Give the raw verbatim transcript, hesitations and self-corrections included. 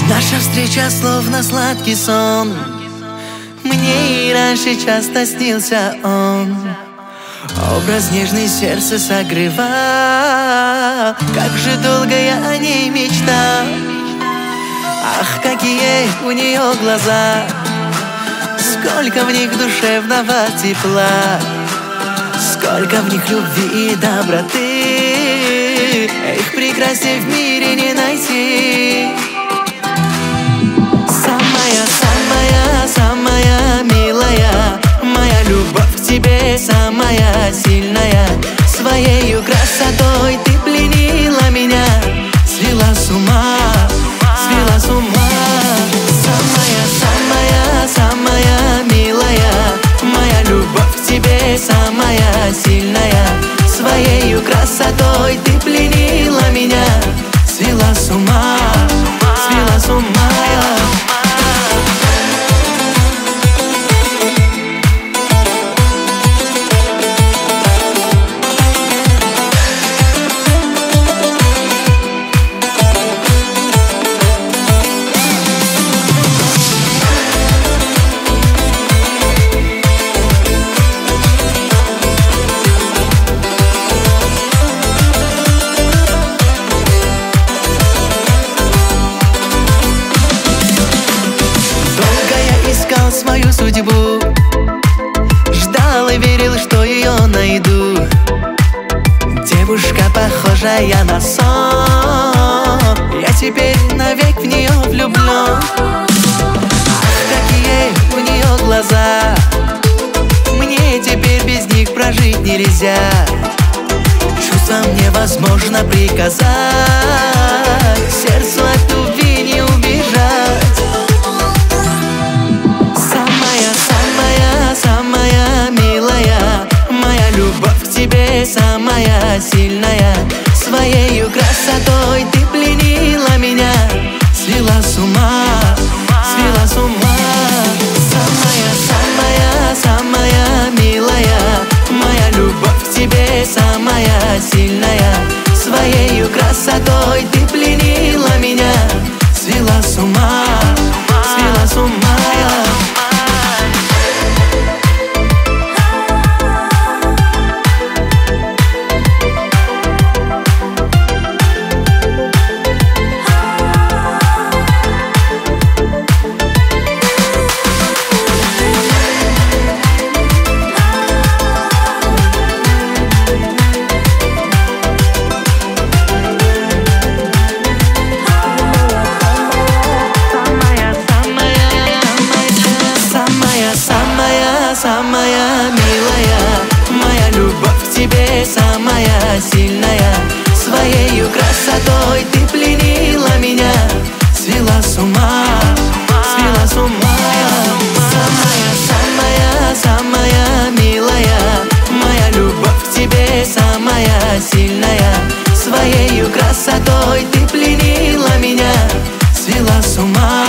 Наша встреча словно сладкий сон. Мне и раньше часто снился он. Образ нежный сердце согревал. Как же долго я о ней мечтал. Ах, какие у нее глаза, сколько в них душевного тепла, сколько в них любви и доброты. Их прекрасней в мире не найти. Самая, самая, самая милая, моя любовь к тебе самая сильная. Своею красотой ты пленила меня, свела с ума, свела с ума. Самая, самая, самая милая, моя любовь к тебе самая сильная. Своею красотой ты пленила меня, свела с ума, свела с ума. Свою судьбу ждал и верил, что ее найду. Девушка, похожая на сон, я теперь навек в нее влюблен. Ах, какие у нее глаза, мне теперь без них прожить нельзя. Чувствам невозможно приказать, сердцу от любви не убежать. Самая милая, моя любовь к тебе самая сильная. Своею красотой ты пленила меня, свела с ума, свела с ума. Самая, самая, самая милая, моя любовь к тебе самая сильная. Своею красотой ты пленила меня, свела с ума, свела с ума. Самая милая, моя любовь к тебе самая сильная. Своею красотой ты пленила меня, свела с ума, свела с ума. Самая, самая, самая милая, моя любовь к тебе самая сильная. Своею красотой ты пленила меня, свела с ума.